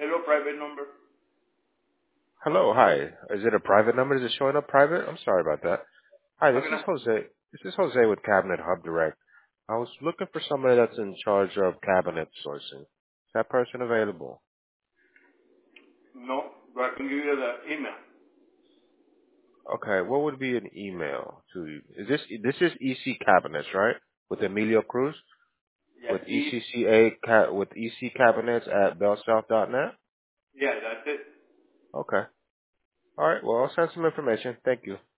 Hello, private number. Hello, hi. Is it a private number? Is it showing up private? I'm sorry about that. Hi, How this can is I? Jose. This is Jose with Cabinet Hub Direct. I was looking for somebody that's in charge of cabinet sourcing. Is that person available? No, but I can give you the email. Okay, what would be an email to you? This is EC Cabinets, right? With Emilio Cruz? Yeah, With with EC Cabinets at bellsouth.net? yeah, that's it. Okay. All right, well, I'll send some information. Thank you.